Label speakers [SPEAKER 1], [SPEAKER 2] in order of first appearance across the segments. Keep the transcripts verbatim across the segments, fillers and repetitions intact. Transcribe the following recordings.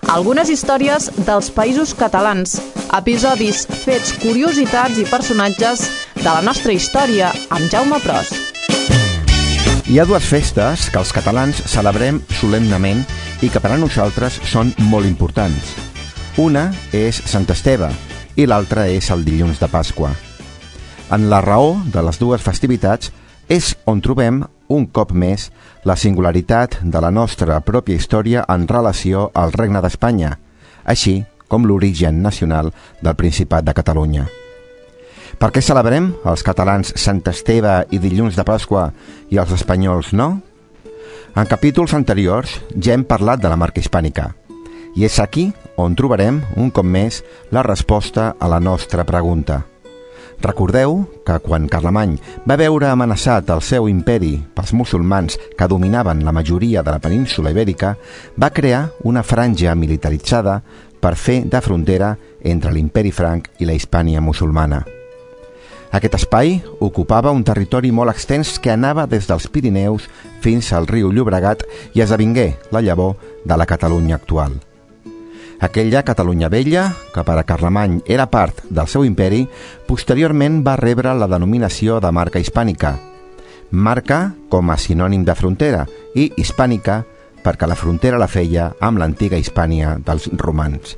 [SPEAKER 1] Algunes històries dels Països Catalans, episodis, fets, curiositats i personatges de la nostra història amb Jaume Pros.
[SPEAKER 2] Hi ha dues festes que els catalans celebrem solemnement i que per a nosaltres són molt importants. Una és Sant Esteve i l'altra és el dilluns de Pasqua. En la raó de les dues festivitats és on trobem, un cop més, la singularitat de la nostra pròpia història en relació al Regne d'Espanya, així com l'origen nacional del Principat de Catalunya. Per què celebrem els catalans Sant Esteve i dilluns de Pasqua i els espanyols no? En capítols anteriors ja hem parlat de la marca hispànica, i és aquí on trobarem, un cop més, la resposta a la nostra pregunta. Recordeu que quan Carlemany va veure amenaçat el seu imperi pels musulmans que dominaven la majoria de la península ibèrica, va crear una franja militaritzada per fer de frontera entre l'imperi franc i la Hispània musulmana. Aquest espai ocupava un territori molt extens que anava des dels Pirineus fins al riu Llobregat i esdevingué la llavor de la Catalunya actual. Aquella Catalunya vella, que per a Carlemany era part del seu imperi, posteriorment va rebre la denominació de marca hispànica. Marca com a sinònim de frontera i hispànica perquè la frontera la feia amb l'antiga Hispània dels romans.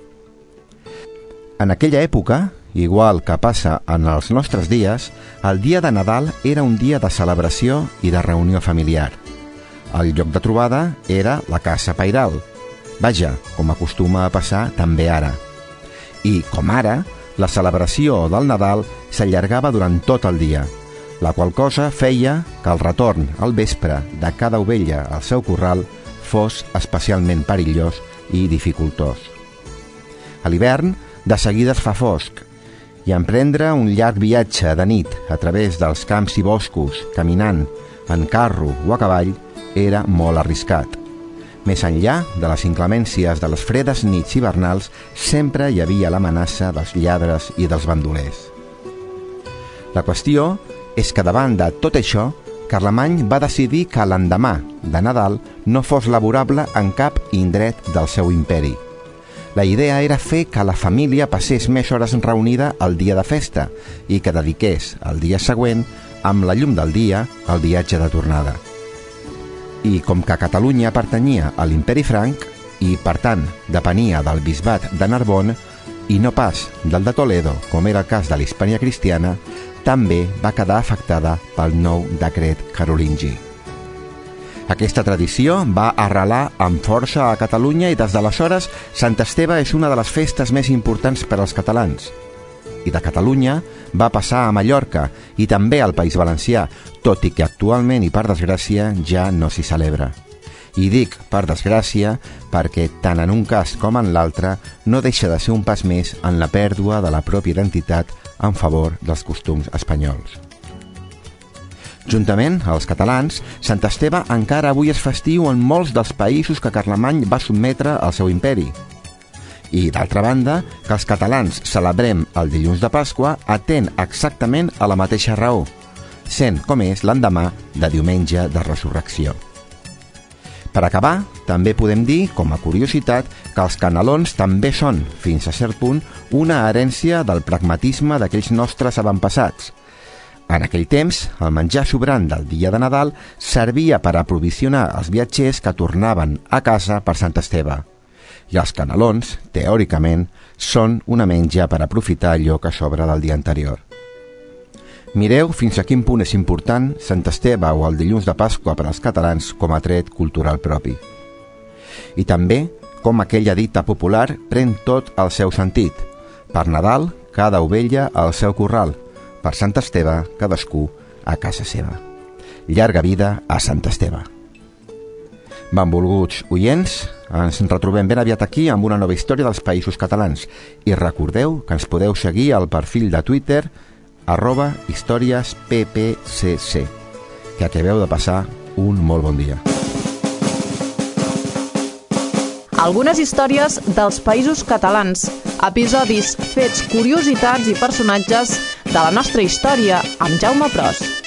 [SPEAKER 2] En aquella època, igual que passa en els nostres dies, el dia de Nadal era un dia de celebració i de reunió familiar. El lloc de trobada era la casa pairal. Vaja, com acostuma a passar també ara. I, com ara, la celebració del Nadal s'allargava durant tot el dia, la qual cosa feia que el retorn al vespre de cada ovella al seu corral fos especialment perillós i dificultós. A l'hivern, de seguida es fa fosc, i emprendre un llarg viatge de nit a través dels camps i boscos, caminant, en carro o a cavall, era molt arriscat. Més enllà de les inclemències de les fredes nits hivernals, sempre hi havia l'amenaça dels lladres i dels bandolers. La qüestió és que davant de tot això, Carlemany va decidir que l'endemà de Nadal no fos laborable en cap indret del seu imperi. La idea era fer que la família passés més hores reunida el dia de festa i que dediqués el dia següent, amb la llum del dia, al viatge de tornada. I com que Catalunya pertanyia a l'imperi franc i, per tant, depenia del bisbat de Narbona i no pas del de Toledo, com era el cas de la Hispània cristiana, també va quedar afectada pel nou decret carolingi. Aquesta tradició va arrelar amb força a Catalunya i des d'aleshores Sant Esteve és una de les festes més importants per als catalans. I de Catalunya va passar a Mallorca i també al País Valencià, tot i que actualment i per desgràcia ja no s'hi celebra. I dic per desgràcia perquè tant en un cas com en l'altre no deixa de ser un pas més en la pèrdua de la pròpia identitat en favor dels costums espanyols. Juntament als catalans, Sant Esteve encara avui és festiu en molts dels països que Carlemany va sotmetre al seu imperi. I, d'altra banda, que els catalans celebrem el dilluns de Pasqua atén exactament a la mateixa raó, sent com és l'endemà de diumenge de resurrecció. Per acabar, també podem dir, com a curiositat, que els canelons també són, fins a cert punt, una herència del pragmatisme d'aquells nostres avantpassats. En aquell temps, el menjar sobrant del dia de Nadal servia per aprovisionar els viatgers que tornaven a casa per Sant Esteve. I els canelons, teòricament, són una menja per aprofitar allò que sobra del dia anterior. Mireu fins a quin punt és important Sant Esteve o el dilluns de Pasqua per als catalans com a tret cultural propi. I també com aquella dita popular pren tot el seu sentit. Per Nadal, cada ovella al seu corral. Per Sant Esteve, cadascú a casa seva. Llarga vida a Sant Esteve. Benvolguts oients, ens retrobem ben aviat aquí amb una nova història dels Països Catalans i recordeu que ens podeu seguir al perfil de Twitter arroba històries P P C C. Que acabeu de passar un molt bon dia.
[SPEAKER 1] Algunes històries dels Països Catalans, episodis, fets, curiositats i personatges de la nostra història amb Jaume Pros.